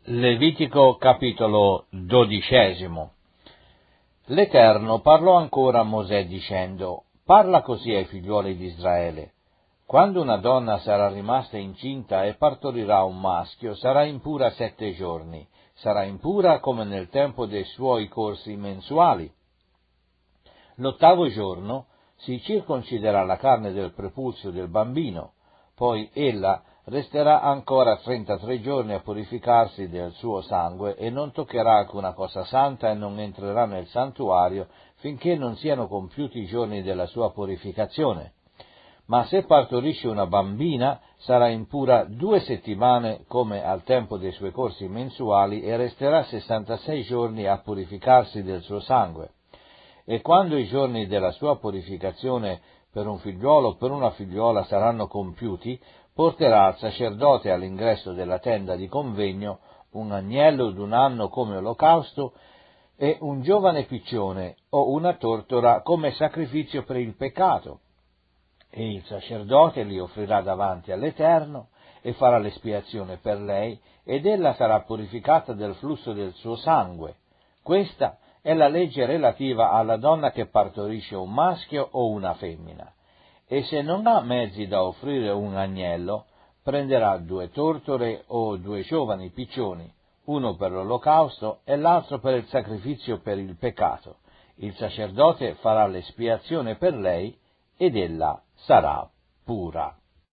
Levitico capitolo 12. L'Eterno parlò ancora a Mosè dicendo: Parla così ai figliuoli di Israele. Quando una donna sarà rimasta incinta e partorirà un maschio, sarà impura 7 giorni, sarà impura come nel tempo dei suoi corsi mensuali. L'8° giorno si circonciderà la carne del prepulsio del bambino, poi ella resterà ancora 33 giorni a purificarsi del suo sangue e non toccherà alcuna cosa santa e non entrerà nel santuario finché non siano compiuti i giorni della sua purificazione. Ma se partorisce una bambina sarà impura 2 settimane come al tempo dei suoi corsi mensuali e resterà 66 giorni a purificarsi del suo sangue. E quando i giorni della sua purificazione per un figliuolo o per una figliuola saranno compiuti, porterà al sacerdote all'ingresso della tenda di convegno un agnello d'1 anno come olocausto e un giovane piccione o una tortora come sacrificio per il peccato. E il sacerdote li offrirà davanti all'Eterno e farà l'espiazione per lei, ed ella sarà purificata del flusso del suo sangue. Questa è la legge relativa alla donna che partorisce un maschio o una femmina. E se non ha mezzi da offrire un agnello, prenderà 2 tortore o 2 giovani piccioni, uno per l'olocausto e l'altro per il sacrificio per il peccato. Il sacerdote farà l'espiazione per lei ed ella sarà pura.